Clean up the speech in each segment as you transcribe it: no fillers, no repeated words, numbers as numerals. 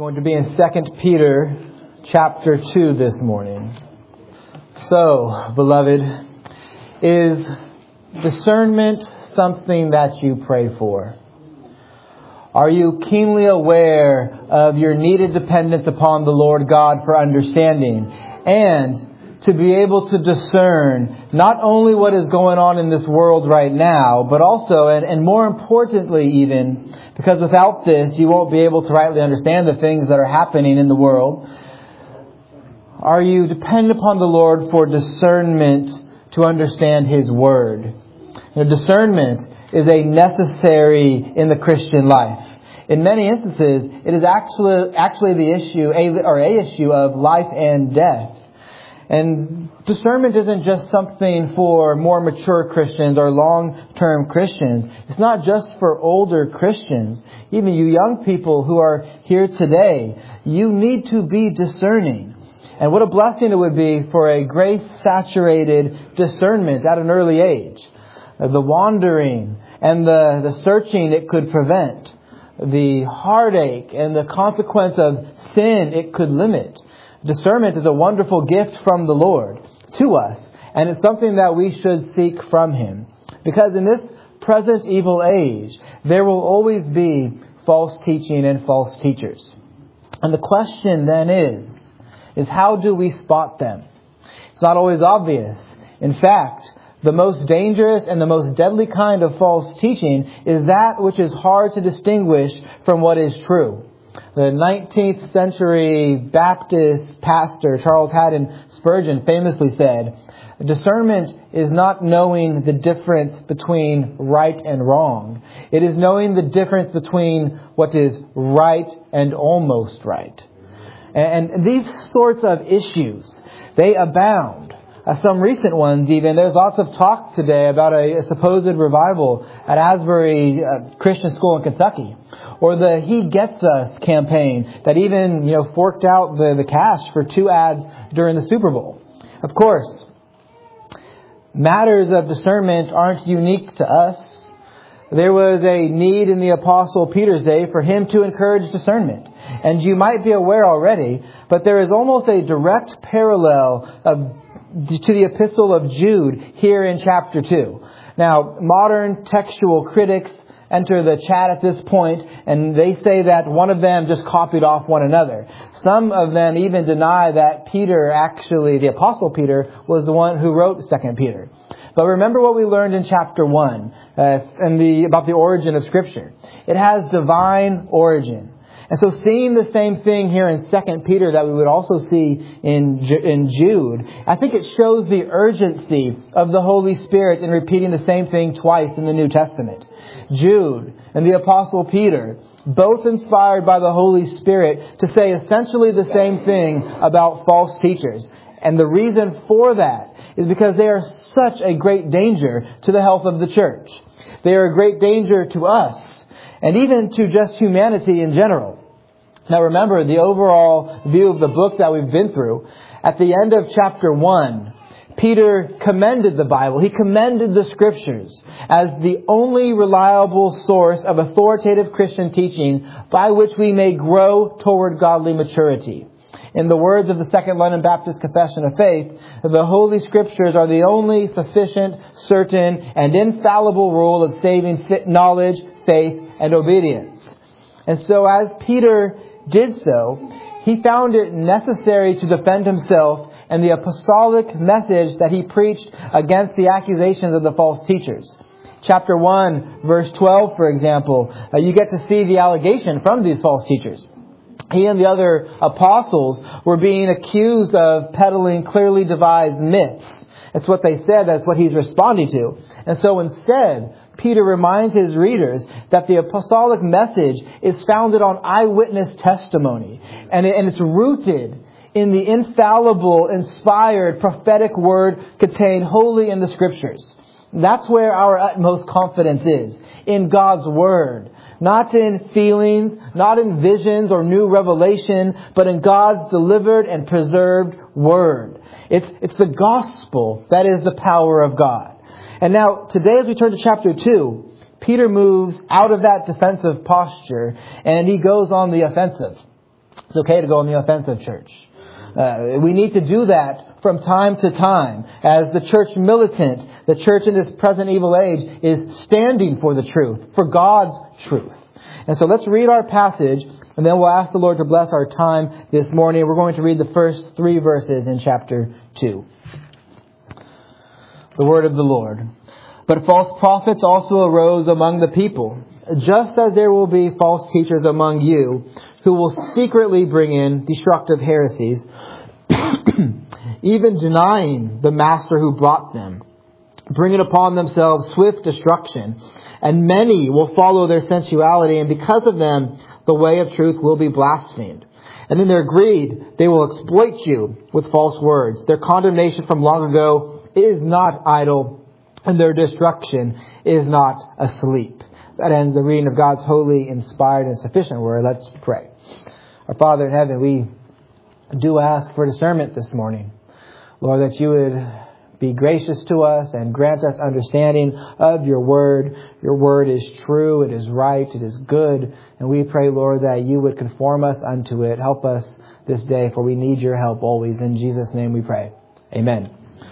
Going to be in 2 Peter chapter 2 this morning. So, beloved, is discernment something that you pray for? Are you keenly aware of your needed dependence upon the Lord God for understanding and to be able to discern not only what is going on in this world right now, but also, and more importantly even, because without this you won't be able to rightly understand the things that are happening in the world. Are you dependent upon the Lord for discernment to understand His Word? Discernment is a necessary in the Christian life. In many instances, it is actually the issue, a issue of life and death. And discernment isn't just something for more mature Christians or long-term Christians. It's not just for older Christians. Even you young people who are here today, you need to be discerning. And what a blessing it would be for a grace-saturated discernment at an early age. The wandering and the searching it could prevent. The heartache and the consequence of sin it could limit. Discernment is a wonderful gift from the Lord to us, and it's something that we should seek from Him. Because in this present evil age, there will always be false teaching and false teachers. And the question then is how do we spot them? It's not always obvious. In fact, the most dangerous and the most deadly kind of false teaching is that which is hard to distinguish from what is true. The 19th century Baptist pastor Charles Haddon Spurgeon famously said, "Discernment is not knowing the difference between right and wrong. It is knowing the difference between what is right and almost right." And these sorts of issues, they abound. Some recent ones even. There's lots of talk today about a supposed revival at Asbury Christian School in Kentucky. Or the He Gets Us campaign that even, forked out the cash for 2 ads during the Super Bowl. Of course, matters of discernment aren't unique to us. There was a need in the Apostle Peter's day for him to encourage discernment. And you might be aware already, but there is almost a direct parallel to the Epistle of Jude here in chapter 2. Now, modern textual critics enter the chat at this point, and they say that one of them just copied off one another. Some of them even deny that the Apostle Peter, was the one who wrote 2 Peter. But remember what we learned in chapter 1 about the origin of Scripture. It has divine origin. And so seeing the same thing here in 2 Peter that we would also see in Jude, I think it shows the urgency of the Holy Spirit in repeating the same thing twice in the New Testament. Jude and the Apostle Peter, both inspired by the Holy Spirit to say essentially the same thing about false teachers. And the reason for that is because they are such a great danger to the health of the church. They are a great danger to us and even to just humanity in general. Now remember the overall view of the book that we've been through. At the end of chapter 1, Peter commended the Bible. He commended the Scriptures as the only reliable source of authoritative Christian teaching by which we may grow toward godly maturity. In the words of the Second London Baptist Confession of Faith, the Holy Scriptures are the only sufficient, certain, and infallible rule of saving knowledge, faith, and obedience. And so as Peter did so, he found it necessary to defend himself and the apostolic message that he preached against the accusations of the false teachers. Chapter 1, verse 12, for example, you get to see the allegation from these false teachers. He and the other apostles were being accused of peddling clearly devised myths. That's what they said. That's what he's responding to. And so instead, Peter reminds his readers that the apostolic message is founded on eyewitness testimony. And it's rooted in the infallible, inspired, prophetic word contained wholly in the Scriptures. That's where our utmost confidence is, in God's Word. Not in feelings, not in visions or new revelation, but in God's delivered and preserved Word. It's the gospel that is the power of God. And now, today as we turn to chapter 2, Peter moves out of that defensive posture and he goes on the offensive. It's okay to go on the offensive, church. We need to do that from time to time as the church militant, the church in this present evil age is standing for the truth, for God's truth. And so let's read our passage, and then we'll ask the Lord to bless our time this morning. We're going to read the first 3 verses in chapter 2. The word of the Lord. But false prophets also arose among the people, just as there will be false teachers among you, who will secretly bring in destructive heresies, even denying the master who brought them, bringing upon themselves swift destruction. And many will follow their sensuality, and because of them, the way of truth will be blasphemed. And in their greed, they will exploit you with false words. Their condemnation from long ago is not idle, and their destruction is not asleep. That ends the reading of God's holy, inspired, and sufficient word. Let's pray. Our Father in heaven, we do ask for discernment this morning. Lord, that you would be gracious to us and grant us understanding of your word. Your word is true, it is right, it is good. And we pray, Lord, that you would conform us unto it. Help us this day, for we need your help always. In Jesus' name we pray. Amen.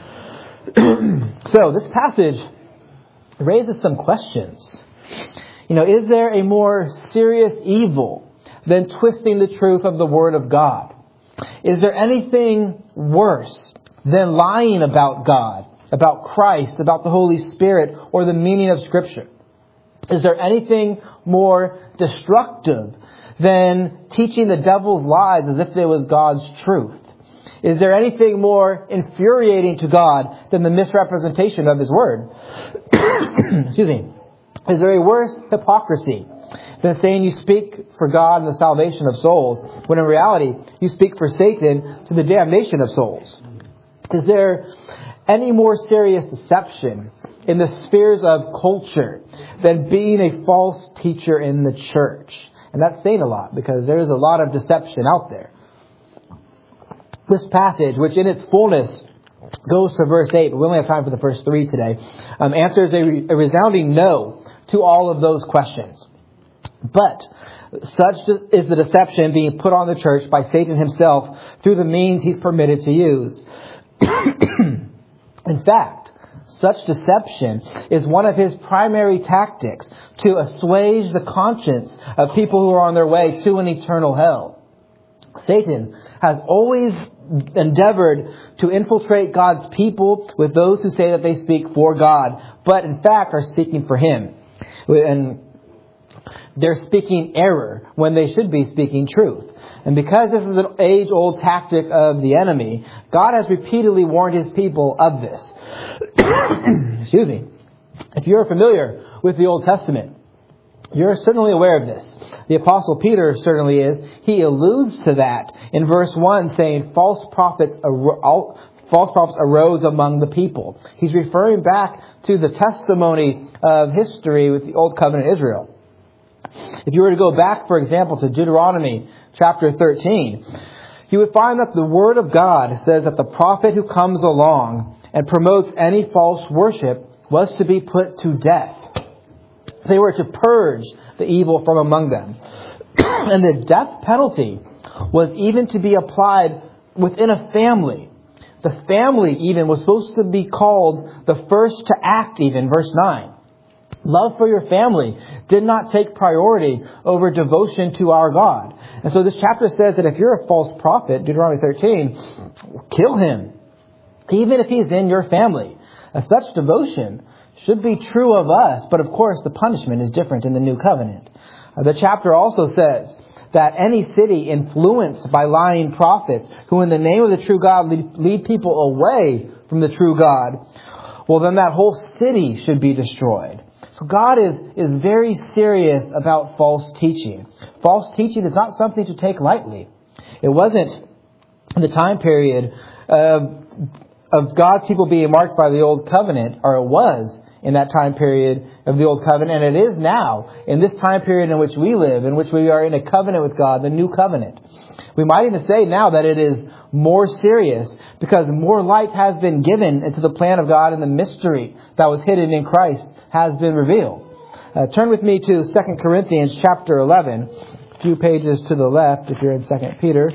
So this passage raises some questions. Is there a more serious evil than twisting the truth of the Word of God? Is there anything worse than lying about God, about Christ, about the Holy Spirit, or the meaning of Scripture? Is there anything more destructive than teaching the devil's lies as if it was God's truth? Is there anything more infuriating to God than the misrepresentation of His Word? Excuse me. Is there a worse hypocrisy than saying you speak for God and the salvation of souls, when in reality you speak for Satan to the damnation of souls? Is there any more serious deception in the spheres of culture than being a false teacher in the church? And that's saying a lot, because there is a lot of deception out there. This passage, which in its fullness goes to verse 8, but we only have time for the first 3 today, answers a resounding no to all of those questions. But such is the deception being put on the church by Satan himself through the means he's permitted to use. In fact, such deception is one of his primary tactics to assuage the conscience of people who are on their way to an eternal hell. Satan has always endeavored to infiltrate God's people with those who say that they speak for God, but in fact are speaking for Him. And they're speaking error when they should be speaking truth. And because this is an age-old tactic of the enemy, God has repeatedly warned His people of this. Excuse me. If you're familiar with the Old Testament, you're certainly aware of this. The Apostle Peter certainly is. He alludes to that in verse 1, saying false prophets arose among the people. He's referring back to the testimony of history with the Old Covenant Israel. If you were to go back, for example, to Deuteronomy chapter 13, you would find that the Word of God says that the prophet who comes along and promotes any false worship was to be put to death. They were to purge the evil from among them. And the death penalty was even to be applied within a family. The family even was supposed to be called the first to act even, verse 9. Love for your family did not take priority over devotion to our God. And so this chapter says that if you're a false prophet, Deuteronomy 13, kill him, even if he's in your family. Such devotion should be true of us, but of course the punishment is different in the New Covenant. The chapter also says that any city influenced by lying prophets who in the name of the true God lead people away from the true God, well then that whole city should be destroyed. So God is very serious about false teaching. False teaching is not something to take lightly. It wasn't in the time period of God's people being marked by the Old Covenant, or it was in that time period of the Old Covenant, and it is now in this time period in which we live, in which we are in a covenant with God, the New Covenant. We might even say now that it is more serious because more light has been given into the plan of God, and the mystery that was hidden in Christ has been revealed. Turn with me to 2 Corinthians chapter 11. few pages to the left if you're in 2 Peter.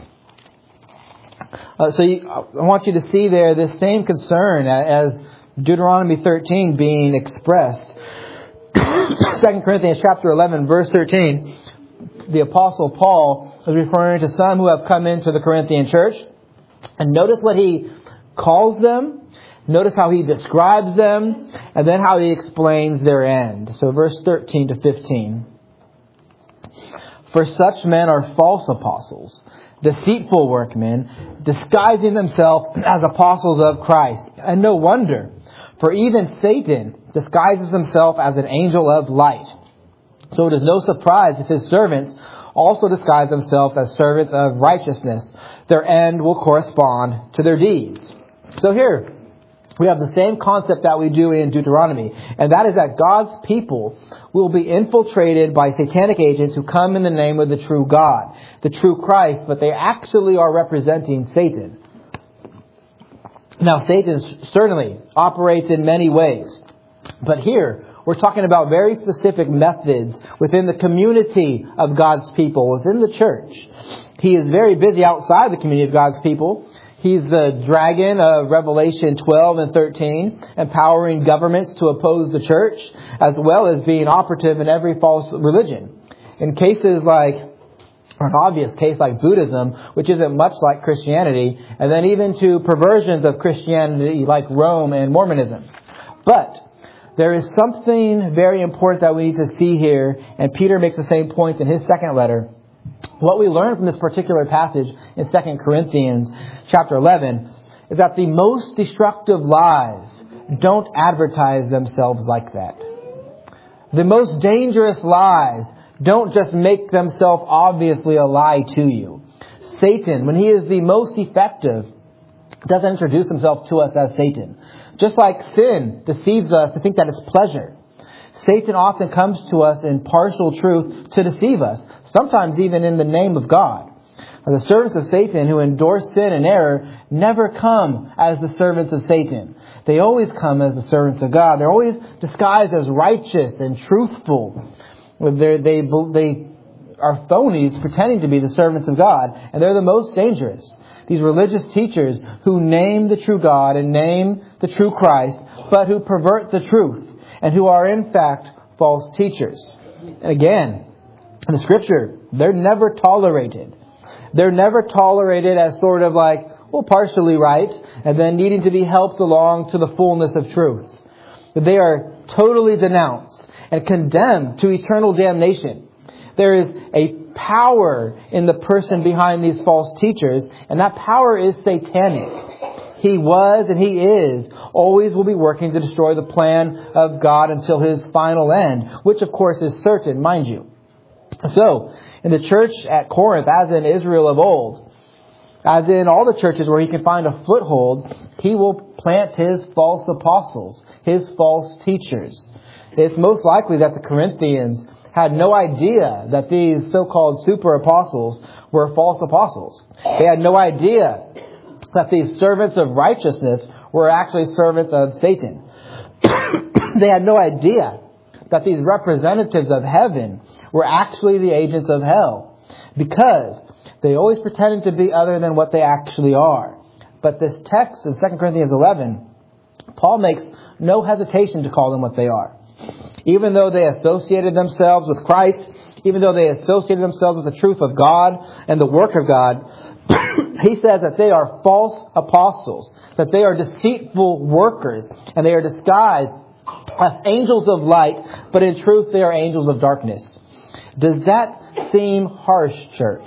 I want you to see there this same concern as Deuteronomy 13 being expressed. 2 Corinthians chapter 11, verse 13, the Apostle Paul is referring to some who have come into the Corinthian church. And notice what he calls them. Notice how he describes them. And then how he explains their end. So verse 13 to 15. For such men are false apostles, deceitful workmen, disguising themselves as apostles of Christ. And no wonder, for even Satan disguises himself as an angel of light. So it is no surprise if his servants also disguise themselves as servants of righteousness. Their end will correspond to their deeds. So here we have the same concept that we do in Deuteronomy, and that is that God's people will be infiltrated by satanic agents who come in the name of the true God, the true Christ, but they actually are representing Satan. Now, Satan certainly operates in many ways, but here we're talking about very specific methods within the community of God's people, within the church. He is very busy outside the community of God's people. He's the dragon of Revelation 12 and 13, empowering governments to oppose the church, as well as being operative in every false religion. In cases like, or an obvious case like Buddhism, which isn't much like Christianity, and then even to perversions of Christianity like Rome and Mormonism. But there is something very important that we need to see here, and Peter makes the same point in his second letter. What we learn from this particular passage in 2 Corinthians chapter 11 is that the most destructive lies don't advertise themselves like that. The most dangerous lies don't just make themselves obviously a lie to you. Satan, when he is the most effective, doesn't introduce himself to us as Satan. Just like sin deceives us to think that it's pleasure, Satan often comes to us in partial truth to deceive us, sometimes even in the name of God. The servants of Satan who endorse sin and error never come as the servants of Satan. They always come as the servants of God. They're always disguised as righteous and truthful. They are phonies pretending to be the servants of God, and they're the most dangerous. These religious teachers who name the true God and name the true Christ, but who pervert the truth and who are in fact false teachers. And again, in the Scripture, they're never tolerated. They're never tolerated as sort of like, well, partially right, and then needing to be helped along to the fullness of truth. They are totally denounced and condemned to eternal damnation. There is a power in the person behind these false teachers, and that power is satanic. He was and he is, always will be working to destroy the plan of God until his final end, which of course is certain, mind you. So, in the church at Corinth, as in Israel of old, as in all the churches where he can find a foothold, he will plant his false apostles, his false teachers. It's most likely that the Corinthians had no idea that these so-called super apostles were false apostles. They had no idea that these servants of righteousness were actually servants of Satan. They had no idea that these representatives of heaven were actually the agents of hell, because they always pretended to be other than what they actually are. But this text in 2 Corinthians 11, Paul makes no hesitation to call them what they are. Even though they associated themselves with Christ, even though they associated themselves with the truth of God and the work of God, he says that they are false apostles, that they are deceitful workers, and they are disguised as angels of light, but in truth they are angels of darkness. Does that seem harsh, church?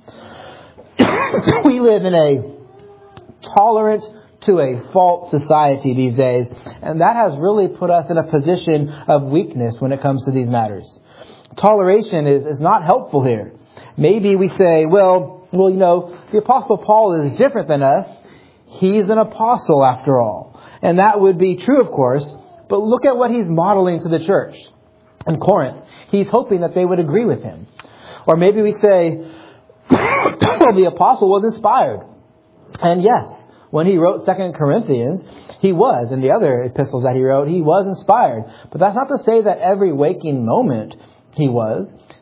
We live in a tolerant to a false society these days, and that has really put us in a position of weakness when it comes to these matters. Toleration is not helpful here. Maybe we say, well, you know, the Apostle Paul is different than us. He's an apostle after all. And that would be true, of course, but look at what he's modeling to the church in Corinth. He's hoping that they would agree with him. Or maybe we say, well, the apostle was inspired. And yes, when he wrote 2 Corinthians, he was. And the other epistles that he wrote, he was inspired. But that's not to say that every waking moment he was.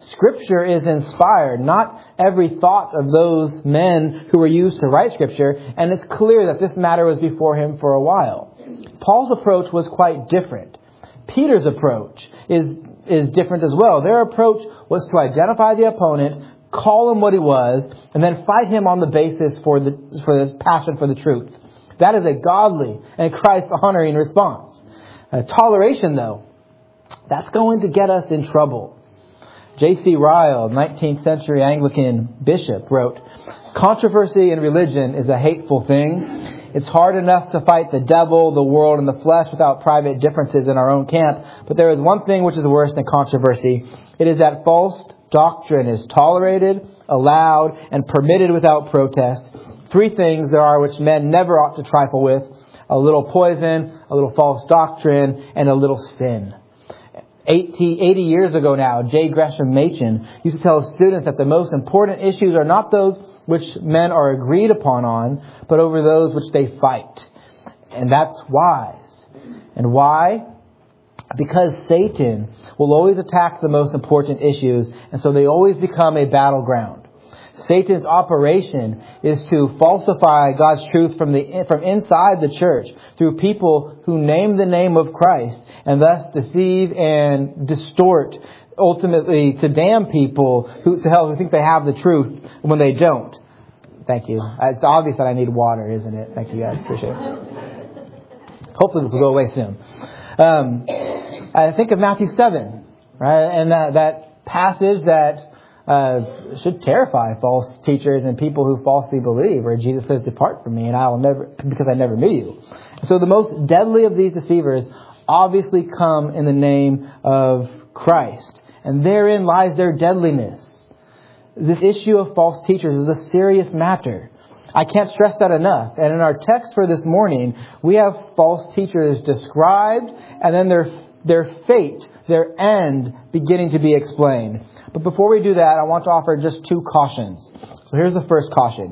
Scripture is inspired, not every thought of those men who were used to write Scripture, and it's clear that this matter was before him for a while. Paul's approach was quite different. Peter's approach is different as well. Their approach was to identify the opponent, call him what he was, and then fight him on the basis for his passion for the truth. That is a godly and Christ-honoring response. Toleration, though, that's going to get us in trouble. J.C. Ryle, 19th century Anglican bishop, wrote, "Controversy in religion is a hateful thing. It's hard enough to fight the devil, the world, and the flesh without private differences in our own camp. But there is one thing which is worse than controversy. It is that false doctrine is tolerated, allowed, and permitted without protest. 3 things there are which men never ought to trifle with: a little poison, a little false doctrine, and a little sin." 80 years ago now, J. Gresham Machen used to tell students that the most important issues are not those which men are agreed upon on, but over those which they fight. And that's wise. And why? Because Satan will always attack the most important issues, and so they always become a battleground. Satan's operation is to falsify God's truth from inside the church through people who name the name of Christ and thus deceive and distort, ultimately to damn people who think they have the truth when they don't. Thank you. It's obvious that I need water, isn't it? Thank you guys. Appreciate it. Hopefully this will go away soon. I think of Matthew 7, right? And that passage that should terrify false teachers and people who falsely believe, where Jesus says, "Depart from me, and because I never knew you." So the most deadly of these deceivers obviously come in the name of Christ, and therein lies their deadliness. This issue of false teachers is a serious matter. I can't stress that enough. And in our text for this morning, we have false teachers described, and then their fate, their end, beginning to be explained. But before we do that, I want to offer just 2 cautions. So here's the first caution.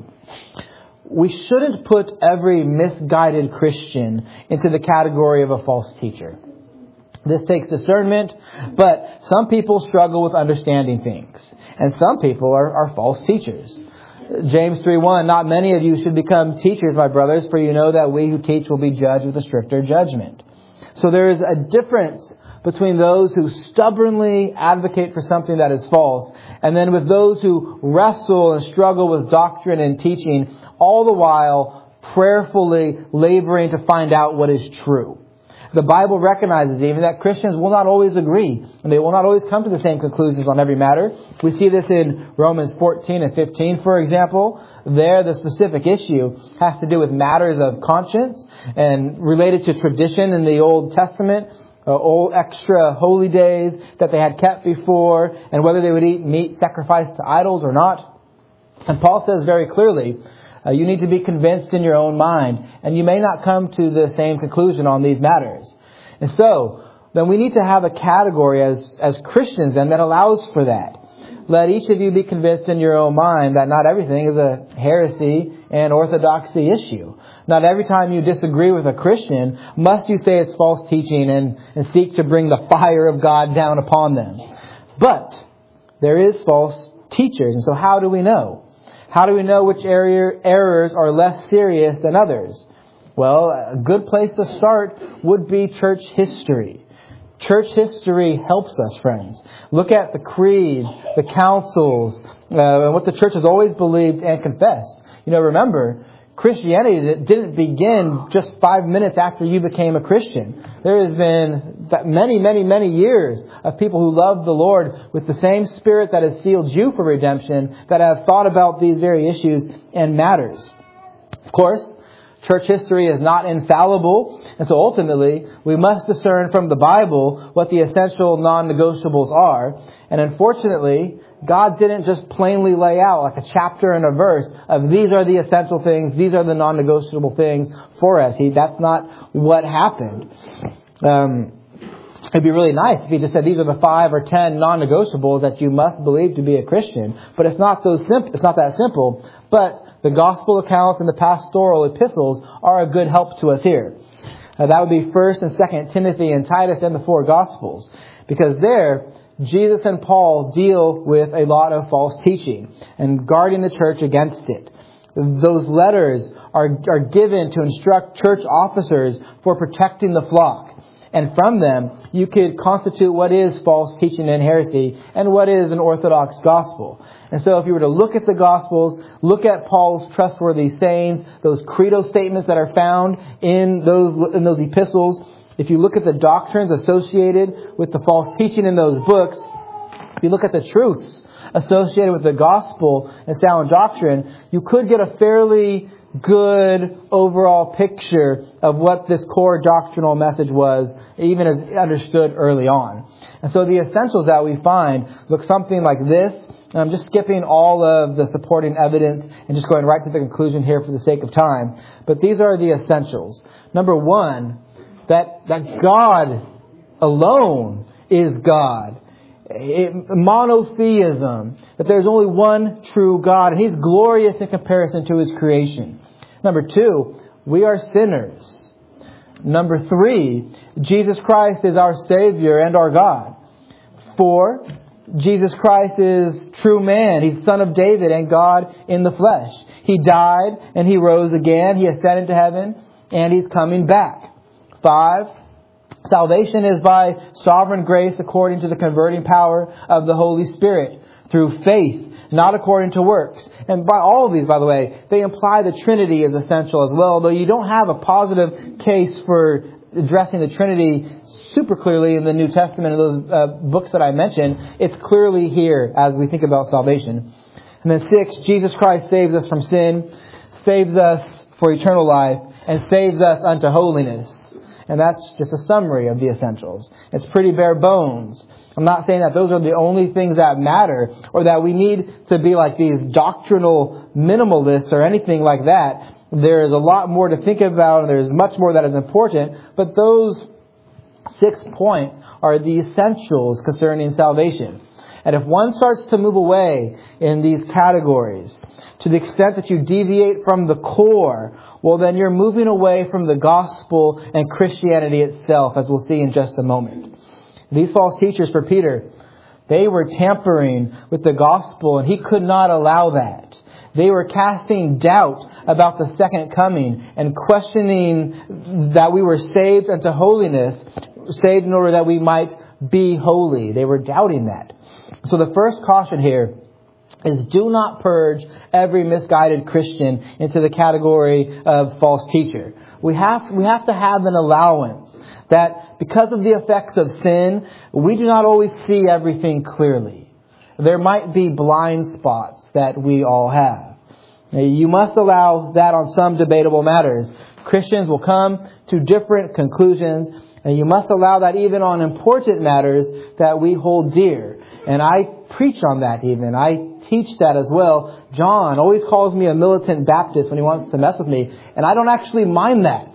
We shouldn't put every misguided Christian into the category of a false teacher. This takes discernment, but some people struggle with understanding things. And some people are false teachers. James 3:1, "Not many of you should become teachers, my brothers, for you know that we who teach will be judged with a stricter judgment." So there is a difference between those who stubbornly advocate for something that is false, and then with those who wrestle and struggle with doctrine and teaching, all the while prayerfully laboring to find out what is true. The Bible recognizes even that Christians will not always agree, and they will not always come to the same conclusions on every matter. We see this in Romans 14 and 15, for example. There, the specific issue has to do with matters of conscience and related to tradition in the Old Testament, old extra holy days that they had kept before, and whether they would eat meat sacrificed to idols or not. And Paul says very clearly, you need to be convinced in your own mind, and you may not come to the same conclusion on these matters. And so, then we need to have a category as Christians then that allows for that. Let each of you be convinced in your own mind that not everything is a heresy and orthodoxy issue. Not every time you disagree with a Christian must you say it's false teaching and seek to bring the fire of God down upon them. But there is false teachers, and so how do we know? How do we know which errors are less serious than others? Well, a good place to start would be church history. Church history helps us, friends. Look at the creed, the councils, and what the church has always believed and confessed. Remember, Christianity didn't begin just 5 minutes after you became a Christian. There has been many, many, many years of people who love the Lord with the same spirit that has sealed you for redemption, that have thought about these very issues and matters. Of course, church history is not infallible, and so ultimately we must discern from the Bible what the essential non-negotiables are. And unfortunately, God didn't just plainly lay out like a chapter and a verse of these are the essential things, these are the non-negotiable things for us. That's not what happened. It'd be really nice if he just said these are the 5 or 10 non-negotiables that you must believe to be a Christian. But it's not that simple. But the gospel accounts and the pastoral epistles are a good help to us here. That would be 1st and 2nd Timothy and Titus and the 4 Gospels. Because there, Jesus and Paul deal with a lot of false teaching and guarding the church against it. Those letters are given to instruct church officers for protecting the flock. And from them, you could constitute what is false teaching and heresy and what is an orthodox gospel. And so if you were to look at the Gospels, look at Paul's trustworthy sayings, those credo statements that are found in those epistles, if you look at the doctrines associated with the false teaching in those books, if you look at the truths associated with the gospel and sound doctrine, you could get a fairly good overall picture of what this core doctrinal message was, even as understood early on. And so the essentials that we find look something like this. And I'm just skipping all of the supporting evidence and just going right to the conclusion here for the sake of time. But these are the essentials. Number one, that God alone is God. Monotheism, that there's only one true God, and He's glorious in comparison to His creation. Number two, we are sinners. Number three, Jesus Christ is our Savior and our God. 4, Jesus Christ is true man. He's Son of David and God in the flesh. He died and He rose again. He ascended to heaven and He's coming back. 5, salvation is by sovereign grace according to the converting power of the Holy Spirit through faith, not according to works. And by all of these, by the way, they imply the Trinity is essential as well, though you don't have a positive case for addressing the Trinity super clearly in the New Testament and those books that I mentioned. It's clearly here as we think about salvation. And then 6, Jesus Christ saves us from sin, saves us for eternal life, and saves us unto holiness. And that's just a summary of the essentials. It's pretty bare bones. I'm not saying that those are the only things that matter or that we need to be like these doctrinal minimalists or anything like that. There is a lot more to think about and there's much more that is important. But those 6 points are the essentials concerning salvation. And if one starts to move away in these categories, to the extent that you deviate from the core, well, then you're moving away from the gospel and Christianity itself, as we'll see in just a moment. These false teachers for Peter, they were tampering with the gospel, and he could not allow that. They were casting doubt about the second coming and questioning that we were saved unto holiness, saved in order that we might be holy. They were doubting that. So the first caution here is do not purge every misguided Christian into the category of false teacher. We have to have an allowance that because of the effects of sin, we do not always see everything clearly. There might be blind spots that we all have. You must allow that on some debatable matters. Christians will come to different conclusions, and you must allow that even on important matters that we hold dear. And I preach on that even. I teach that as well. John always calls me a militant Baptist when he wants to mess with me. And I don't actually mind that.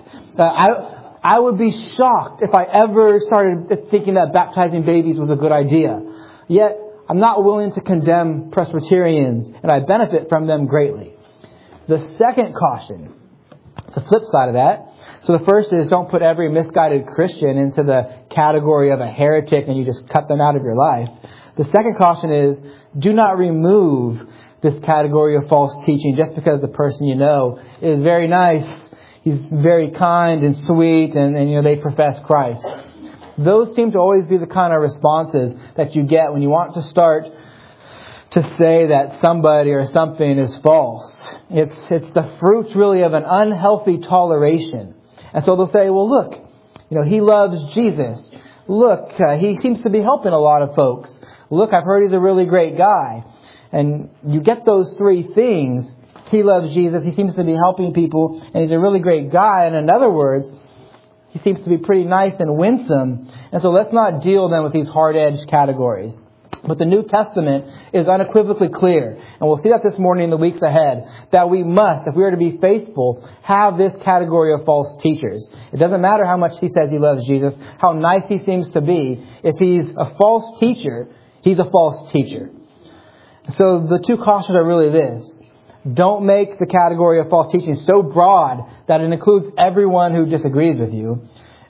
I would be shocked if I ever started thinking that baptizing babies was a good idea. Yet, I'm not willing to condemn Presbyterians, and I benefit from them greatly. The second caution, the flip side of that. So the first is don't put every misguided Christian into the category of a heretic and you just cut them out of your life. The second caution is do not remove this category of false teaching just because the person you know is very nice, he's very kind and sweet, and they profess Christ. Those seem to always be the kind of responses that you get when you want to start to say that somebody or something is false. It's the fruit really of an unhealthy toleration. And so they'll say, well, look, he loves Jesus. Look, he seems to be helping a lot of folks. Look, I've heard he's a really great guy. And you get those 3 things. He loves Jesus. He seems to be helping people. And he's a really great guy. And in other words, he seems to be pretty nice and winsome. And so let's not deal then with these hard-edged categories. But the New Testament is unequivocally clear. And we'll see that this morning in the weeks ahead. That we must, if we are to be faithful, have this category of false teachers. It doesn't matter how much he says he loves Jesus, how nice he seems to be. If he's a false teacher, he's a false teacher. So the 2 cautions are really this. Don't make the category of false teaching so broad that it includes everyone who disagrees with you.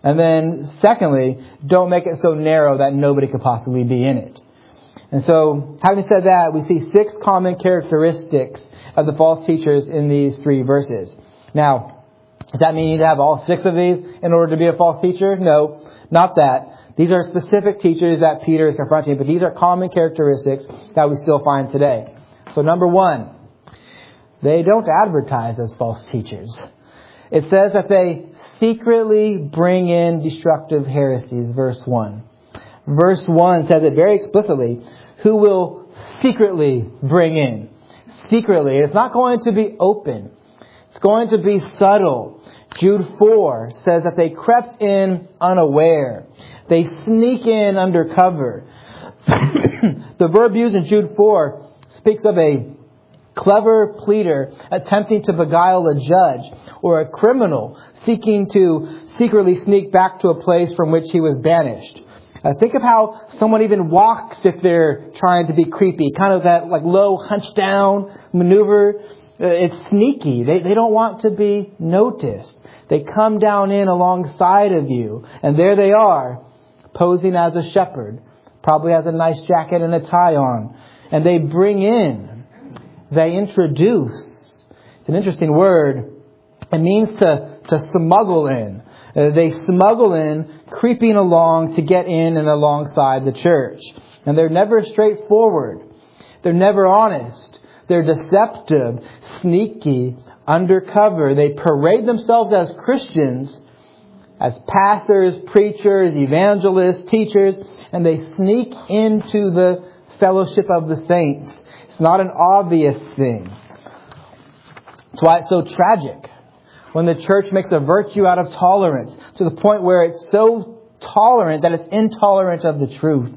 And then secondly, don't make it so narrow that nobody could possibly be in it. And so, having said that, we see 6 common characteristics of the false teachers in these 3 verses. Now, does that mean you need to have all 6 of these in order to be a false teacher? No, not that. These are specific teachers that Peter is confronting, but these are common characteristics that we still find today. So number 1, they don't advertise as false teachers. It says that they secretly bring in destructive heresies, verse 1. Verse 1 says it very explicitly, who will secretly bring in. Secretly. It's not going to be open. It's going to be subtle. Jude 4 says that they crept in unaware. They sneak in undercover. The verb used in Jude 4 speaks of a clever pleader attempting to beguile a judge, or a criminal seeking to secretly sneak back to a place from which he was banished. Think of how someone even walks if they're trying to be creepy. Kind of that like low hunched down maneuver. It's sneaky. They don't want to be noticed. They come down in alongside of you, and there they are, posing as a shepherd. Probably has a nice jacket and a tie on. And they bring in, they introduce. It's an interesting word. It means to smuggle in. They smuggle in, creeping along to get in and alongside the church. And they're never straightforward. They're never honest. They're deceptive, sneaky, undercover. They parade themselves as Christians, as pastors, preachers, evangelists, teachers, and they sneak into the fellowship of the saints. It's not an obvious thing. That's why it's so tragic when the church makes a virtue out of tolerance, to the point where it's so tolerant that it's intolerant of the truth.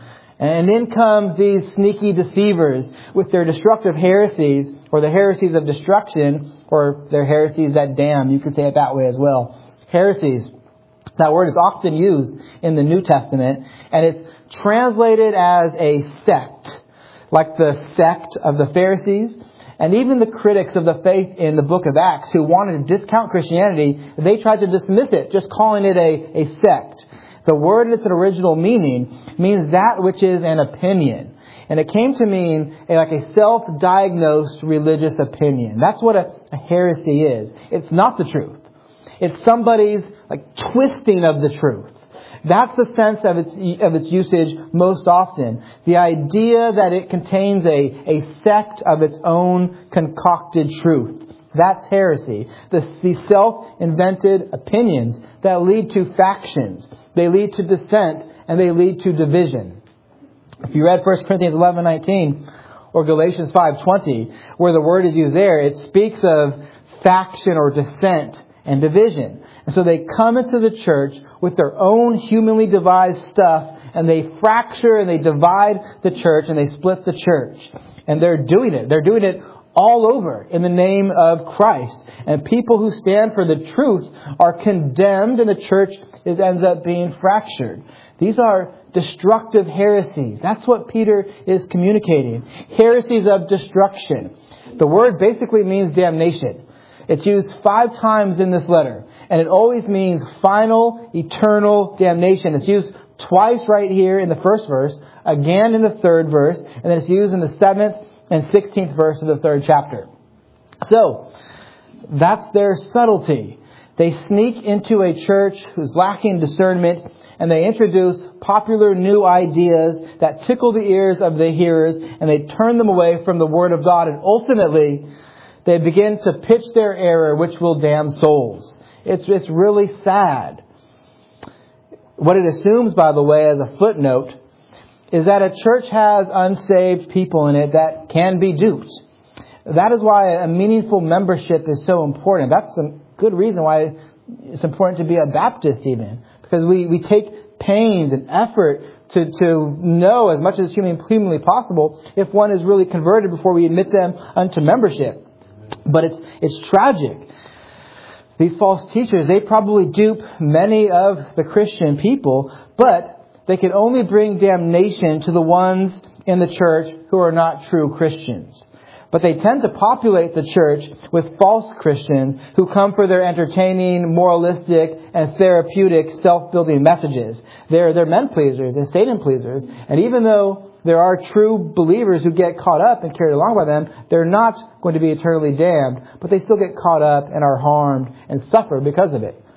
And in come these sneaky deceivers with their destructive heresies, or the heresies of destruction, or their heresies that damn. You could say it that way as well. Heresies. That word is often used in the New Testament, and it's translated as a sect, like the sect of the Pharisees. And even the critics of the faith in the book of Acts, who wanted to discount Christianity, they tried to dismiss it, just calling it a sect. The word in its original meaning means that which is an opinion. And it came to mean like a self-diagnosed religious opinion. That's what a heresy is. It's not the truth. It's somebody's like twisting of the truth. That's the sense of its usage most often. The idea that it contains a sect of its own concocted truth. That's heresy. The self-invented opinions that lead to factions. They lead to dissent, and they lead to division. If you read 1 Corinthians 11:19 or Galatians 5:20, where the word is used there, it speaks of faction or dissent and division. And so they come into the church with their own humanly devised stuff, and they fracture and they divide the church and they split the church. And they're doing it. They're doing it all over in the name of Christ. And people who stand for the truth are condemned, and the church ends up being fractured. These are destructive heresies. That's what Peter is communicating. Heresies of destruction. The word basically means damnation. It's used 5 times in this letter. And it always means final, eternal damnation. It's used twice right here in the first verse, again in the 3rd verse, and then it's used in the 7th and 16th verse of the 3rd chapter. So, that's their subtlety. They sneak into a church who's lacking discernment, and they introduce popular new ideas that tickle the ears of the hearers, and they turn them away from the Word of God, and ultimately they begin to pitch their error, which will damn souls. It's really sad. What it assumes, by the way, as a footnote, is that a church has unsaved people in it that can be duped. That is why a meaningful membership is so important. That's a good reason why it's important to be a Baptist even. Because we take pains and effort to know as much as humanly possible if one is really converted before we admit them unto membership. But it's tragic. These false teachers, they probably dupe many of the Christian people, but they can only bring damnation to the ones in the church who are not true Christians. But they tend to populate the church with false Christians who come for their entertaining, moralistic, and therapeutic self-building messages. They're men pleasers and Satan pleasers. And even though there are true believers who get caught up and carried along by them, they're not going to be eternally damned, but they still get caught up and are harmed and suffer because of it.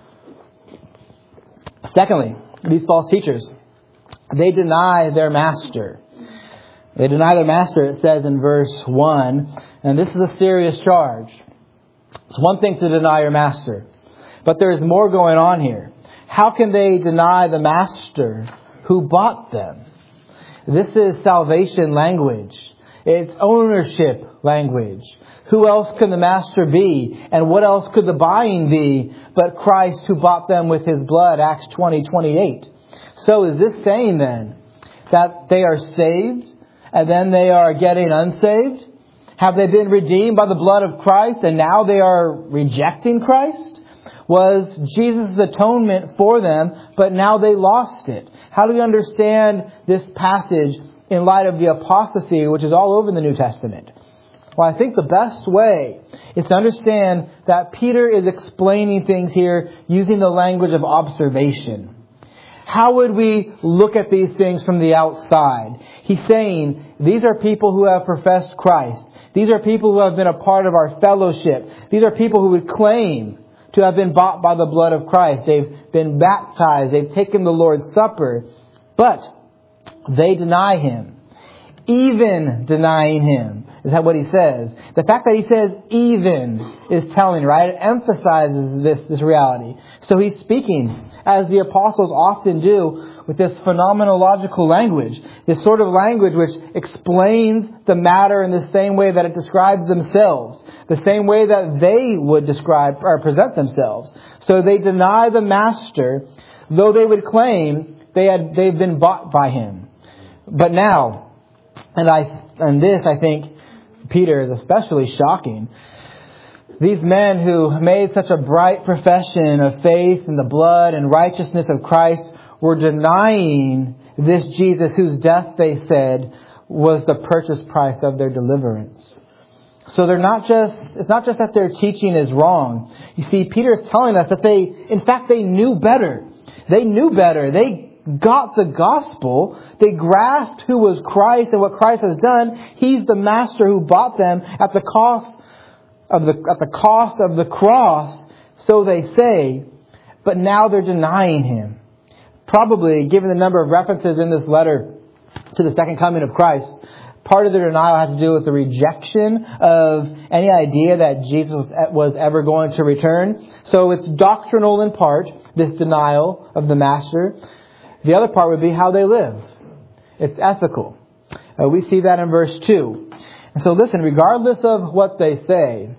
Secondly, these false teachers, they deny their master. They deny their master, it says in verse 1, and this is a serious charge. It's one thing to deny your master, but there is more going on here. How can they deny the master who bought them? This is salvation language. It's ownership language. Who else could the master be? And what else could the buying be but Christ who bought them with his blood? Acts 20:28. So is this saying then that they are saved and then they are getting unsaved? Have they been redeemed by the blood of Christ and now they are rejecting Christ? Was Jesus' atonement for them, but now they lost it? How do we understand this passage in light of the apostasy, which is all over the New Testament? Well, I think the best way is to understand that Peter is explaining things here using the language of observation. How would we look at these things from the outside? He's saying these are people who have professed Christ. These are people who have been a part of our fellowship. These are people who would claim to have been bought by the blood of Christ. They've been baptized. They've taken the Lord's Supper. But they deny Him. Even denying Him. Is that what he says? The fact that he says even is telling, right? It emphasizes this reality. So he's speaking, as the apostles often do, with this phenomenological language. This sort of language which explains the matter in the same way that it describes themselves. The same way that they would describe or present themselves. So they deny the master, though they would claim they've been bought by him. But now, and this I think Peter is especially shocking. These men who made such a bright profession of faith in the blood and righteousness of Christ were denying this Jesus whose death they said was the purchase price of their deliverance. So it's not just that their teaching is wrong. You see, Peter is telling us that they knew better. They knew better. They got the gospel. They grasped who was Christ and what Christ has done. He's the master who bought them at the cost of the cross, so they say, but now they're denying him. Probably, given the number of references in this letter to the second coming of Christ, part of their denial has to do with the rejection of any idea that Jesus was ever going to return. So it's doctrinal in part, this denial of the master. The other part would be how they live. It's ethical. We see that in verse 2. And so listen, regardless of what they say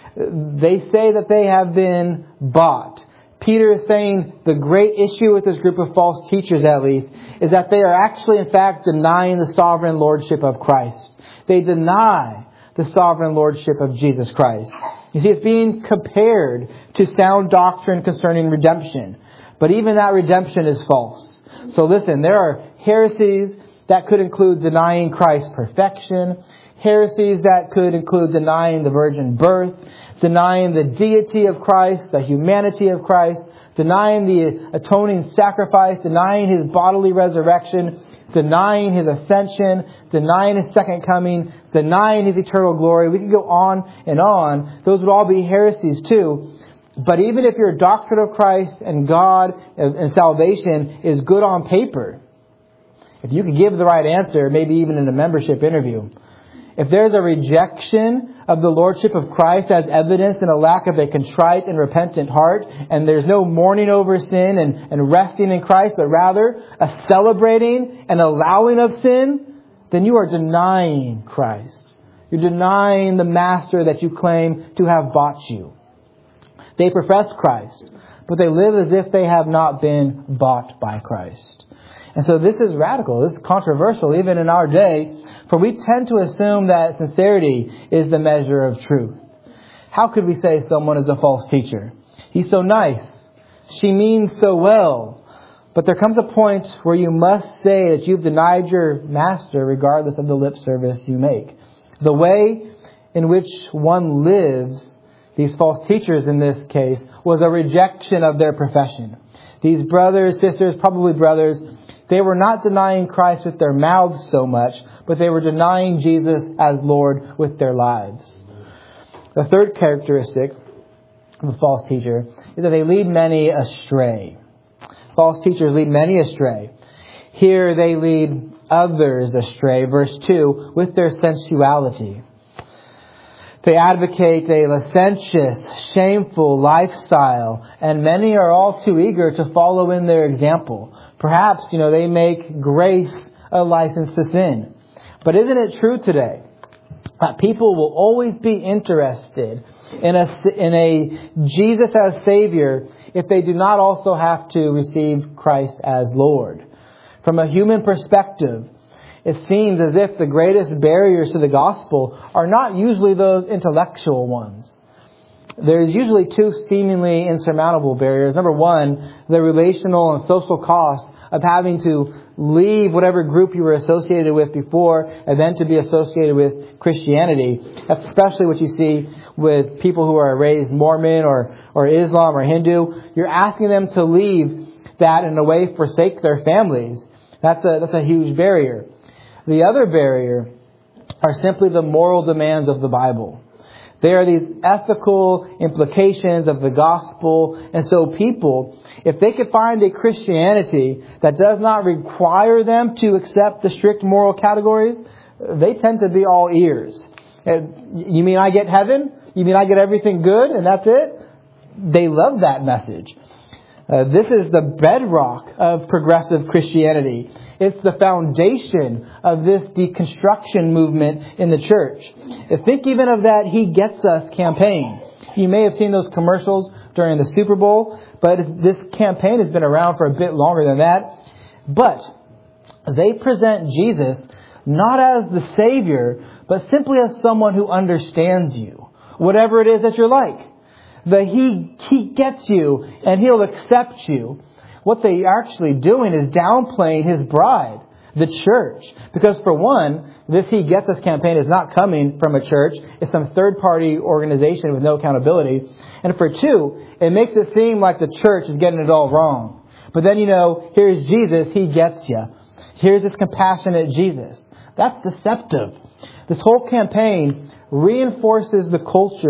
that they have been bought. Peter is saying the great issue with this group of false teachers, at least, is that they are actually, in fact, denying the sovereign lordship of Christ. They deny the sovereign lordship of Jesus Christ. You see, it's being compared to sound doctrine concerning redemption. But even that redemption is false. So listen, there are heresies that could include denying Christ's perfection, heresies that could include denying the virgin birth, denying the deity of Christ, the humanity of Christ, denying the atoning sacrifice, denying his bodily resurrection, denying his ascension, denying his second coming, denying his eternal glory. We could go on and on. Those would all be heresies too. But even if your doctrine of Christ and God and salvation is good on paper, if you can give the right answer, maybe even in a membership interview, if there's a rejection of the lordship of Christ as evidenced in a lack of a contrite and repentant heart, and there's no mourning over sin and resting in Christ, but rather a celebrating and allowing of sin, then you are denying Christ. You're denying the master that you claim to have bought you. They profess Christ, but they live as if they have not been bought by Christ. And so this is radical. This is controversial even in our day, for we tend to assume that sincerity is the measure of truth. How could we say someone is a false teacher? He's so nice. She means so well. But there comes a point where you must say that you've denied your master regardless of the lip service you make. The way in which one lives, these false teachers in this case, was a rejection of their profession. These brothers, sisters, probably brothers, they were not denying Christ with their mouths so much, but they were denying Jesus as Lord with their lives. The third characteristic of a false teacher is that they lead many astray. False teachers lead many astray. Here they lead others astray, verse 2, with their sensuality. They advocate a licentious, shameful lifestyle, and many are all too eager to follow in their example. Perhaps, they make grace a license to sin. But isn't it true today that people will always be interested in a Jesus as Savior if they do not also have to receive Christ as Lord? From a human perspective, it seems as if the greatest barriers to the gospel are not usually those intellectual ones. There's usually two seemingly insurmountable barriers. Number one, the relational and social cost of having to leave whatever group you were associated with before and then to be associated with Christianity. That's especially what you see with people who are raised Mormon or Islam or Hindu. You're asking them to leave that and in a way forsake their families. That's a huge barrier. The other barrier are simply the moral demands of the Bible. There are these ethical implications of the gospel. And so people, if they could find a Christianity that does not require them to accept the strict moral categories, they tend to be all ears. You mean I get heaven? You mean I get everything good and that's it? They love that message. This is the bedrock of progressive Christianity. It's the foundation of this deconstruction movement in the church. Think even of that He Gets Us campaign. You may have seen those commercials during the Super Bowl, but this campaign has been around for a bit longer than that. But they present Jesus not as the Savior, but simply as someone who understands you, whatever it is that you're like. That He gets you and He'll accept you. What they are actually doing is downplaying His bride, the church. Because for one, this He Gets Us campaign is not coming from a church. It's some third-party organization with no accountability. And for two, it makes it seem like the church is getting it all wrong. But then, here's Jesus, He gets you. Here's this compassionate Jesus. That's deceptive. This whole campaign reinforces what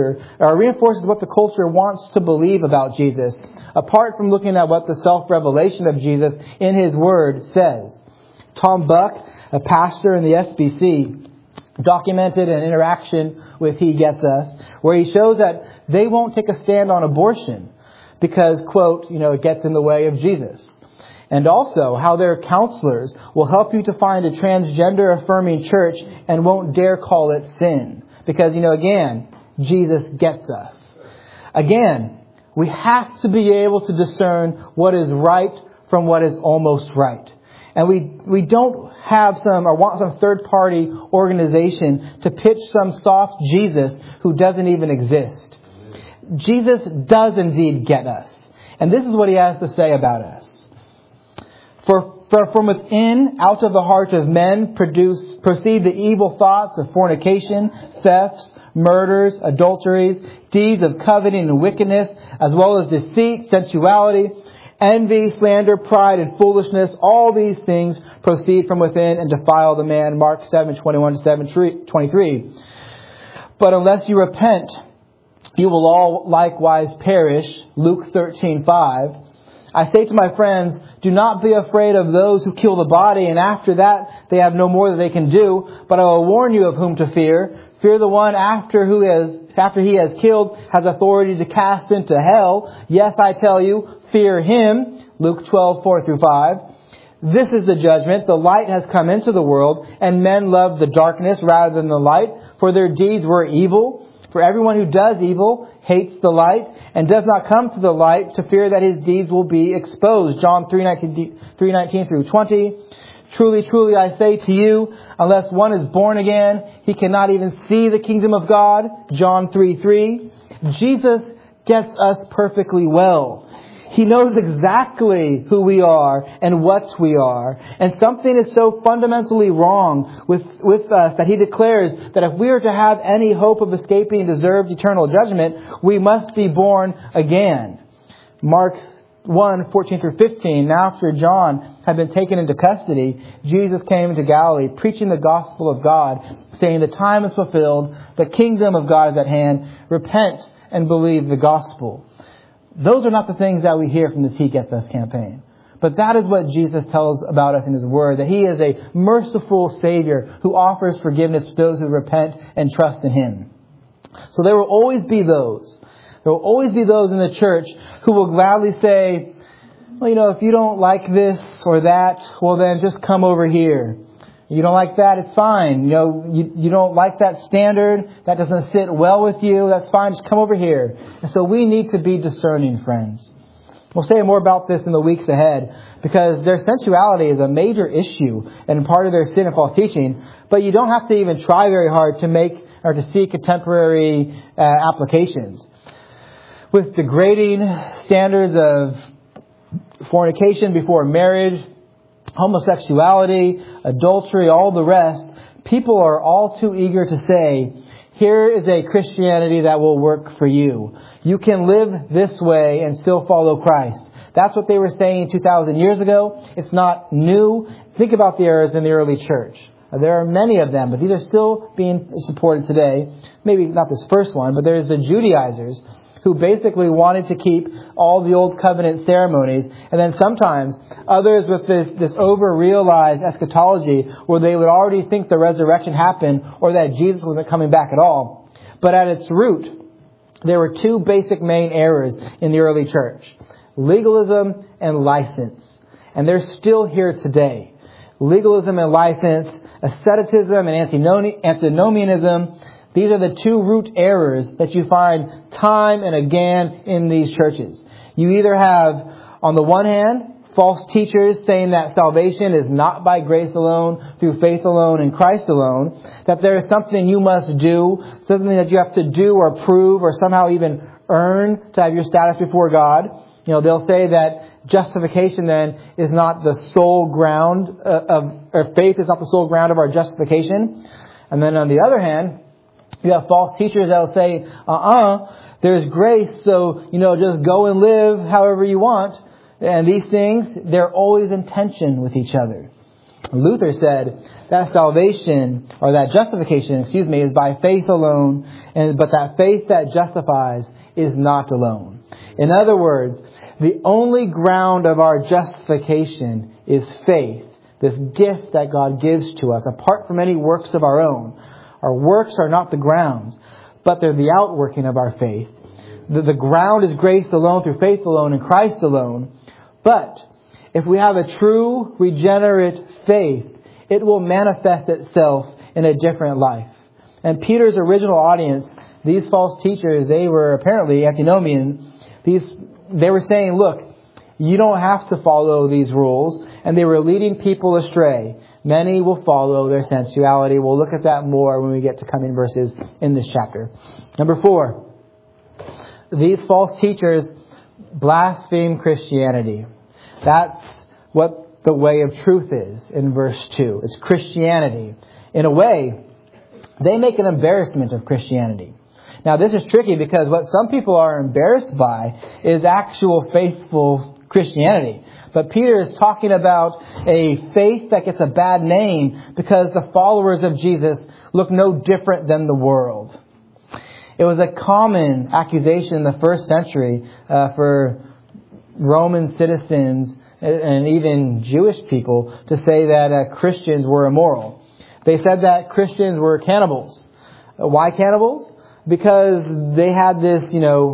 the culture wants to believe about Jesus, apart from looking at what the self-revelation of Jesus in His Word says. Tom Buck, a pastor in the SBC, documented an interaction with He Gets Us, where he shows that they won't take a stand on abortion because, quote, it gets in the way of Jesus. And also how their counselors will help you to find a transgender affirming church and won't dare call it sin. Because, again, Jesus gets us. Again, we have to be able to discern what is right from what is almost right. And we don't have want some third-party organization to pitch some soft Jesus who doesn't even exist. Jesus does indeed get us. And this is what He has to say about us. For from within, out of the heart of men, proceed the evil thoughts of fornication, thefts, murders, adulteries, deeds of coveting and wickedness, as well as deceit, sensuality, envy, slander, pride, and foolishness. All these things proceed from within and defile the man. Mark 7:21-7:23. But unless you repent, you will all likewise perish. Luke 13:5. I say to my friends, do not be afraid of those who kill the body, and after that they have no more that they can do. But I will warn you of whom to fear. Fear the one after he has killed has authority to cast into hell. Yes, I tell you, fear him. Luke 12:4-5. This is the judgment. The light has come into the world, and men loved the darkness rather than the light, for their deeds were evil. For everyone who does evil hates the light and does not come to the light to fear that his deeds will be exposed. John 3:19-20. Truly, truly, I say to you, unless one is born again, he cannot even see the kingdom of God. John 3:3. Jesus gets us perfectly well. He knows exactly who we are and what we are. And something is so fundamentally wrong with us that He declares that if we are to have any hope of escaping deserved eternal judgment, we must be born again. Mark 1:14 through 15. Now after John had been taken into custody, Jesus came into Galilee, preaching the gospel of God, saying, "The time is fulfilled, the kingdom of God is at hand. Repent and believe the gospel." Those are not the things that we hear from this He Gets Us campaign. But that is what Jesus tells about us in His Word, that He is a merciful Savior who offers forgiveness to those who repent and trust in Him. So there will always be those. There will always be those in the church who will gladly say, well, if you don't like this or that, well then just come over here. You don't like that, it's fine. You don't like that standard, that doesn't sit well with you, that's fine, just come over here. And so we need to be discerning, friends. We'll say more about this in the weeks ahead, because their sensuality is a major issue and part of their sin and false teaching, but you don't have to even try very hard to make or to see contemporary applications. With degrading standards of fornication before marriage, homosexuality, adultery, all the rest, people are all too eager to say, here is a Christianity that will work for you. You can live this way and still follow Christ. That's what they were saying 2,000 years ago. It's not new. Think about the errors in the early church. There are many of them, but these are still being supported today. Maybe not this first one, but there's the Judaizers, who basically wanted to keep all the old covenant ceremonies, and then sometimes others with this over-realized eschatology where they would already think the resurrection happened or that Jesus wasn't coming back at all. But at its root, there were two basic main errors in the early church: legalism and license. And they're still here today. Legalism and license, asceticism and antinomianism. These are the two root errors that you find time and again in these churches. You either have, on the one hand, false teachers saying that salvation is not by grace alone, through faith alone, in Christ alone, that there is something you must do, something that you have to do or prove or somehow even earn to have your status before God. They'll say that justification then is not the sole ground or faith is not the sole ground of our justification. And then on the other hand, you have false teachers that will say, there's grace, so, just go and live however you want. And these things, they're always in tension with each other. Luther said that salvation, or that justification, is by faith alone, but that faith that justifies is not alone. In other words, the only ground of our justification is faith, this gift that God gives to us, apart from any works of our own. Our works are not the grounds, but they're the outworking of our faith. The ground is grace alone, through faith alone, in Christ alone. But if we have a true regenerate faith, it will manifest itself in a different life. And Peter's original audience, these false teachers, they were apparently antinomian. They were saying, look, you don't have to follow these rules. And they were leading people astray. Many will follow their sensuality. We'll look at that more when we get to coming verses in this chapter. Number 4. These false teachers blaspheme Christianity. That's what the way of truth is in verse 2. It's Christianity. In a way, they make an embarrassment of Christianity. Now this is tricky because what some people are embarrassed by is actual faithful Christianity. But Peter is talking about a faith that gets a bad name because the followers of Jesus look no different than the world. It was a common accusation in the first century for Roman citizens and even Jewish people to say that Christians were immoral. They said that Christians were cannibals. Why cannibals? Because they had this,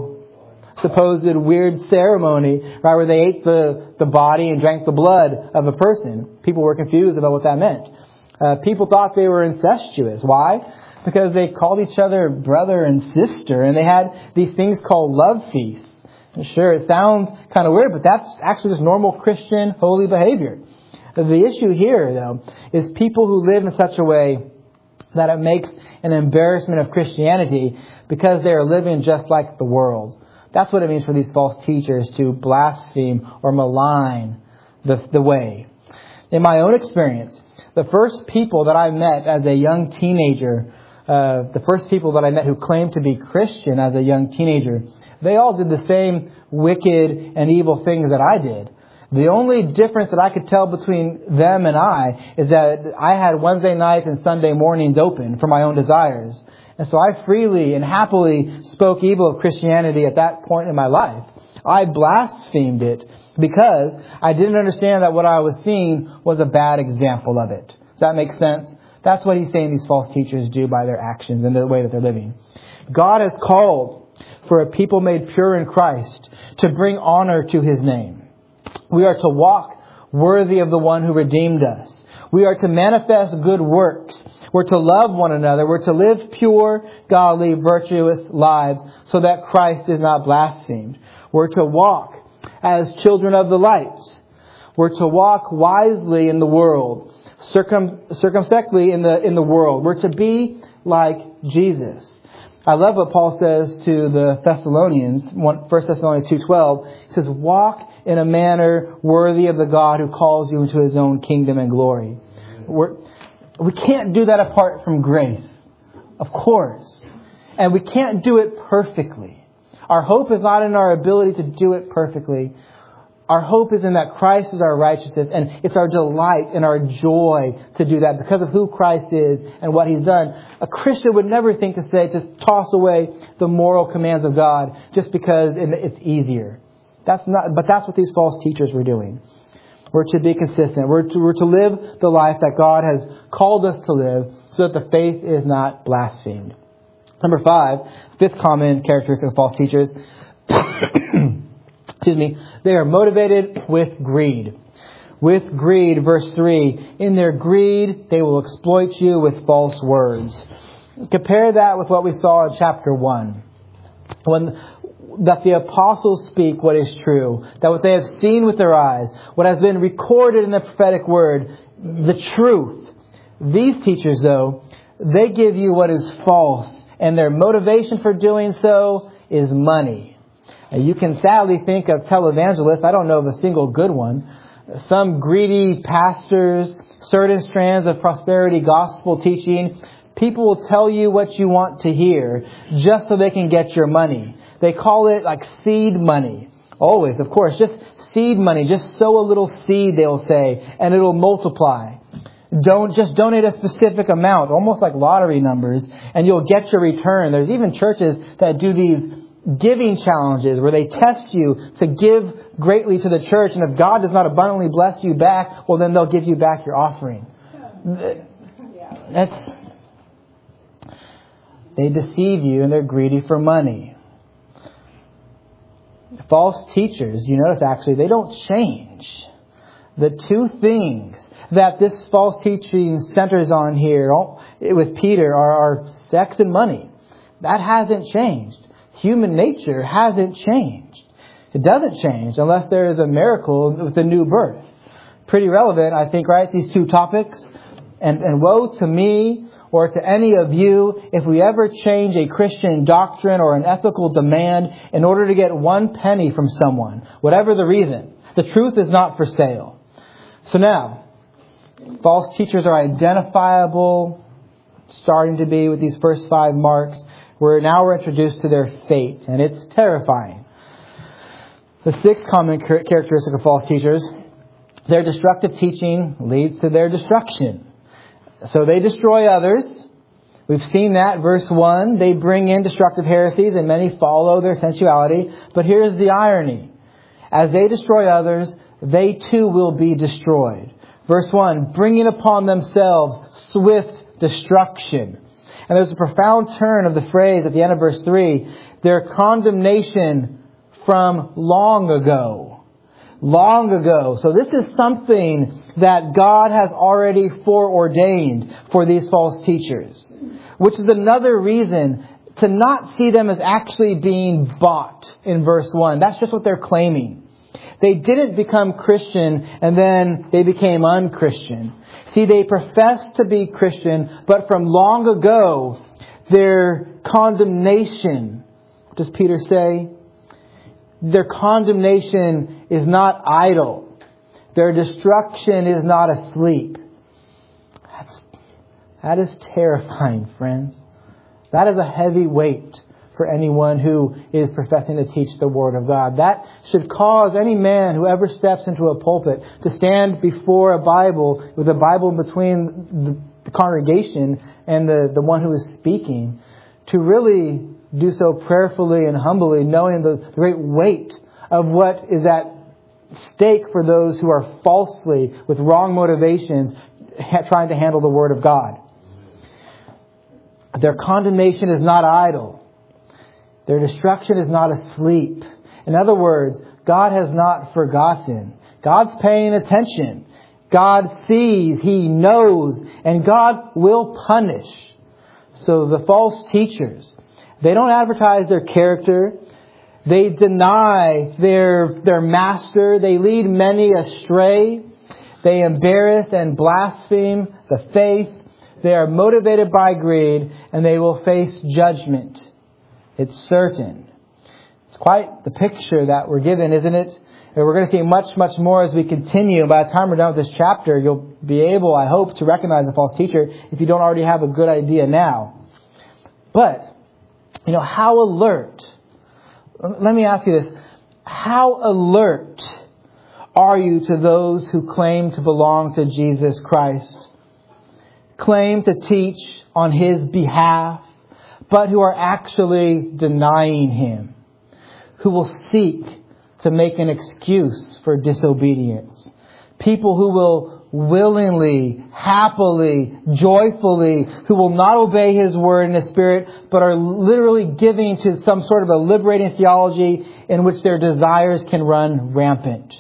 supposed weird ceremony, right, where they ate the body and drank the blood of a person. People were confused about what that meant. People thought they were incestuous. Why? Because they called each other brother and sister, and they had these things called love feasts. And sure, it sounds kind of weird, but that's actually just normal Christian holy behavior. The issue here, though, is people who live in such a way that it makes an embarrassment of Christianity because they are living just like the world. That's what it means for these false teachers to blaspheme or malign the way. In my own experience, the first people that I met as a young teenager, the first people that I met who claimed to be Christian as a young teenager, they all did the same wicked and evil things that I did. The only difference that I could tell between them and I is that I had Wednesday nights and Sunday mornings open for my own desires. And so I freely and happily spoke evil of Christianity at that point in my life. I blasphemed it because I didn't understand that what I was seeing was a bad example of it. Does that make sense? That's what he's saying these false teachers do by their actions and the way that they're living. God has called for a people made pure in Christ to bring honor to His name. We are to walk worthy of the one who redeemed us. We are to manifest good works. We're to love one another. We're to live pure, godly, virtuous lives so that Christ is not blasphemed. We're to walk as children of the light. We're to walk wisely in the world, circumspectly in the world. We're to be like Jesus. I love what Paul says to the Thessalonians, 1 Thessalonians 2:12. He says, walk in a manner worthy of the God who calls you into His own kingdom and glory. We can't do that apart from grace, of course. And we can't do it perfectly. Our hope is not in our ability to do it perfectly. Our hope is in that Christ is our righteousness, and it's our delight and our joy to do that because of who Christ is and what He's done. A Christian would never think to toss away the moral commands of God just because it's easier. But that's what these false teachers were doing. We're to be consistent. We're to live the life that God has called us to live so that the faith is not blasphemed. Number 5, fifth common characteristic of false teachers. Excuse me. They are motivated with greed. With greed, verse 3. In their greed, they will exploit you with false words. Compare that with what we saw in chapter 1. That the apostles speak what is true, that what they have seen with their eyes, what has been recorded in the prophetic word, the truth. These teachers, though, they give you what is false, and their motivation for doing so is money. You can sadly think of televangelists. I don't know of a single good one. Some greedy pastors, certain strands of prosperity gospel teaching. People will tell you what you want to hear just so they can get your money. They call it like seed money. Always, of course, just seed money. Just sow a little seed, they'll say, and it'll multiply. Don't just donate a specific amount, almost like lottery numbers, and you'll get your return. There's even churches that do these giving challenges where they test you to give greatly to the church, and if God does not abundantly bless you back, well, then they'll give you back your offering. They deceive you, and they're greedy for money. False teachers, you notice actually, they don't change. The two things that this false teaching centers on here with Peter are sex and money. That hasn't changed. Human nature hasn't changed. It doesn't change unless there is a miracle with a new birth. Pretty relevant, I think, right? These two topics. And woe to me or to any of you if we ever change a Christian doctrine or an ethical demand in order to get 1 penny from someone, whatever the reason. The truth is not for sale. So now, false teachers are identifiable, starting to be with these first 5 marks. We're introduced to their fate, and it's terrifying. The 6th common characteristic of false teachers, their destructive teaching leads to their destruction. So they destroy others. We've seen that. Verse 1, they bring in destructive heresies and many follow their sensuality. But here's the irony. As they destroy others, they too will be destroyed. Verse 1, bringing upon themselves swift destruction. And there's a profound turn of the phrase at the end of verse 3. Their condemnation from long ago. Long ago. So this is something that God has already foreordained for these false teachers. Which is another reason to not see them as actually being bought in verse 1. That's just what they're claiming. They didn't become Christian and then they became unchristian. See, they profess to be Christian, but from long ago, their condemnation, what does Peter say? their condemnation is not idle. Their destruction is not asleep. That is terrifying, friends. That is a heavy weight for anyone who is professing to teach the Word of God. That should cause any man who ever steps into a pulpit to stand before a Bible with a Bible between the congregation and the one who is speaking, to really do so prayerfully and humbly, knowing the great weight of what is at stake for those who are falsely, with wrong motivations, trying to handle the Word of God. Their condemnation is not idle. Their destruction is not asleep. In other words, God has not forgotten. God's paying attention. God sees, He knows, and God will punish. So the false teachers, they don't advertise their character. They deny their master. They lead many astray. They embarrass and blaspheme the faith. They are motivated by greed, and they will face judgment. It's certain. It's quite the picture that we're given, isn't it? And we're going to see much, much more as we continue. By the time we're done with this chapter, you'll be able, I hope, to recognize a false teacher if you don't already have a good idea now. But, how alert? Let me ask you this. How alert are you to those who claim to belong to Jesus Christ, claim to teach on His behalf, but who are actually denying Him, who will seek to make an excuse for disobedience? People who will willingly, happily, joyfully, who will not obey His word in the Spirit, but are literally giving to some sort of a liberating theology in which their desires can run rampant.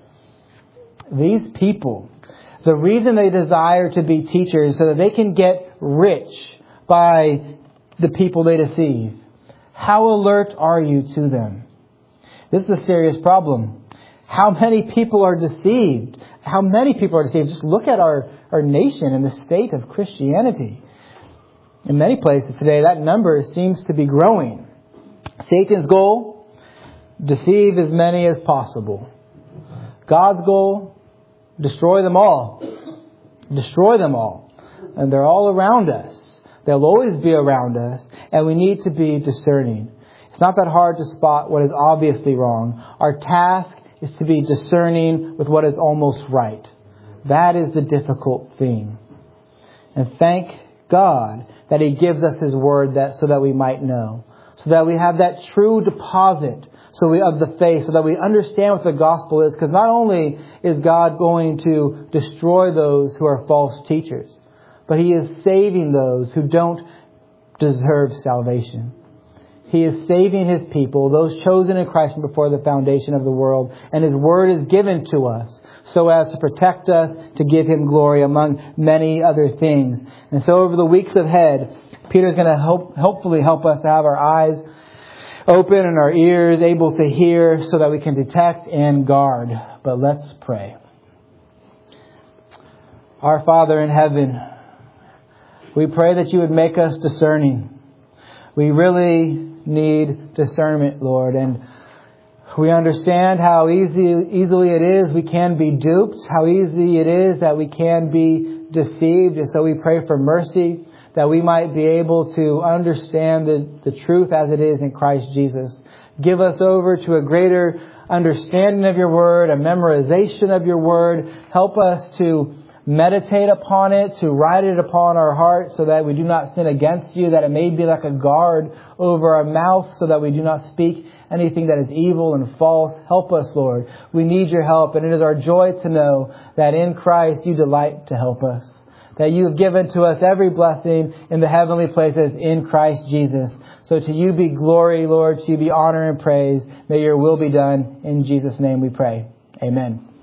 These people, the reason they desire to be teachers is so that they can get rich by the people they deceive. How alert are you to them? This is a serious problem. How many people are deceived? How many people are deceived? Just look at our nation and the state of Christianity. In many places today, that number seems to be growing. Satan's goal, deceive as many as possible. God's goal, destroy them all. Destroy them all. And they're all around us. They'll always be around us. And we need to be discerning. It's not that hard to spot what is obviously wrong. Our task is to be discerning with what is almost right. That is the difficult thing. And thank God that He gives us His word so that we might know. So that we have that true deposit of the faith, so that we understand what the gospel is. Because not only is God going to destroy those who are false teachers, but He is saving those who don't deserve salvation. He is saving His people, those chosen in Christ before the foundation of the world. And His word is given to us so as to protect us, to give Him glory among many other things. And so over the weeks ahead, Peter's going to hopefully help us to have our eyes open and our ears able to hear so that we can detect and guard. But let's pray. Our Father in heaven, we pray that You would make us discerning. We really need discernment, Lord. And we understand how easily it is we can be duped, how easy it is that we can be deceived. And so we pray for mercy, that we might be able to understand the truth as it is in Christ Jesus. Give us over to a greater understanding of Your word, a memorization of Your word. Help us to meditate upon it, to write it upon our hearts so that we do not sin against You, that it may be like a guard over our mouth so that we do not speak anything that is evil and false. Help us, Lord. We need Your help, and it is our joy to know that in Christ You delight to help us, that You have given to us every blessing in the heavenly places in Christ Jesus. So to You be glory, Lord, to You be honor and praise. May Your will be done. In Jesus' name we pray. Amen.